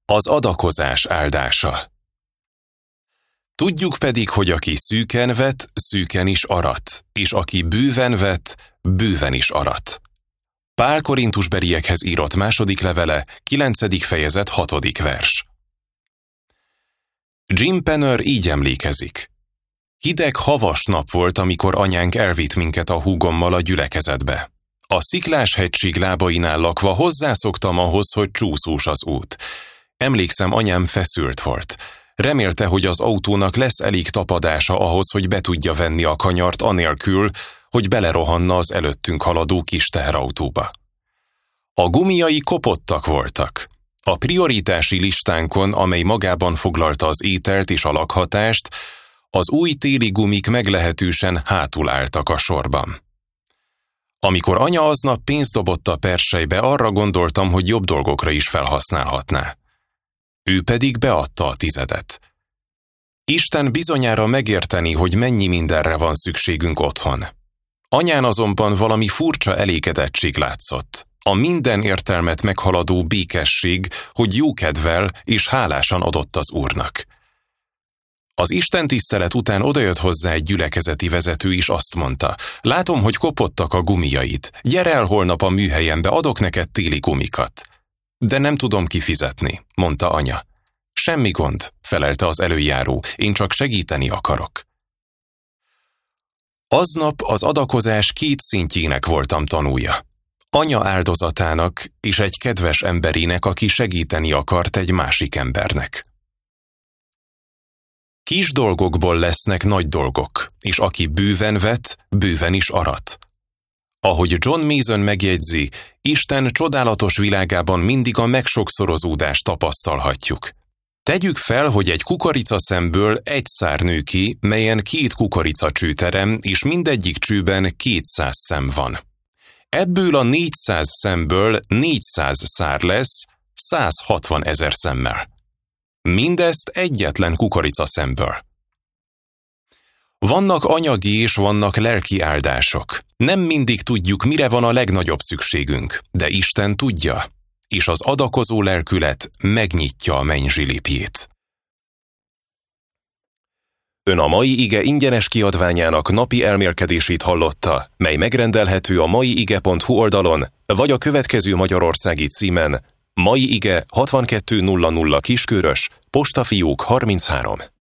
Az adakozás áldása. Tudjuk pedig, hogy aki szűken vet, szűken is arat, és aki bőven vet, bőven is arat. Pál Korintusbeliekhez írott második levele, 9. fejezet, 6. vers. Jim Penner így emlékezik. Hideg, havas nap volt, amikor anyánk elvitt minket a húgommal a gyülekezetbe. A Sziklás hegység lábainál lakva hozzászoktam ahhoz, hogy csúszós az út. Emlékszem, anyám feszült volt. Remélte, hogy az autónak lesz elég tapadása ahhoz, hogy be tudja venni a kanyart anélkül, hogy belerohanna az előttünk haladó kis teherautóba. A gumiai kopottak voltak. A prioritási listánkon, amely magában foglalta az ételt és a lakhatást, az új téli gumik meglehetősen hátul álltak a sorban. Amikor anya aznap pénzt dobott a perselybe, arra gondoltam, hogy jobb dolgokra is felhasználhatná. Ő pedig beadta a 10. Isten bizonyára megérteni, hogy mennyi mindenre van szükségünk otthon. Anyán azonban valami furcsa elégedettség látszott. A minden értelmet meghaladó békesség, hogy jókedvel és hálásan adott az Úrnak. Az istentisztelet után odajött hozzá egy gyülekezeti vezető, és azt mondta: látom, hogy kopottak a gumijaid. Gyere el holnap a műhelyembe, adok neked téli gumikat. De nem tudom kifizetni, mondta anya. Semmi gond, felelte az előjáró, én csak segíteni akarok. Aznap az adakozás 2 szintjének voltam tanúja. Anya áldozatának és egy kedves emberének, aki segíteni akart egy másik embernek. Kis dolgokból lesznek nagy dolgok, és aki bőven vet, bőven is arat. Ahogy John Mason megjegyzi, Isten csodálatos világában mindig a megsokszorozódást tapasztalhatjuk. Tegyük fel, hogy egy kukoricaszemből egy szár nő ki, melyen 2 kukoricacső terem, és mindegyik csőben 200 szem van. Ebből a 400 szemből 400 szár lesz 160 000 szemmel. Mindezt egyetlen kukoricaszemből. Vannak anyagi és vannak lelki áldások. Nem mindig tudjuk, mire van a legnagyobb szükségünk, de Isten tudja, és az adakozó lelkület megnyitja a menny zsilipjét. Ön a mai ige ingyenes kiadványának napi elmélkedését hallotta, mely megrendelhető a maiige.hu oldalon, vagy a következő magyarországi címen: Mai ige 6200 Kiskörös, Postafiók 33.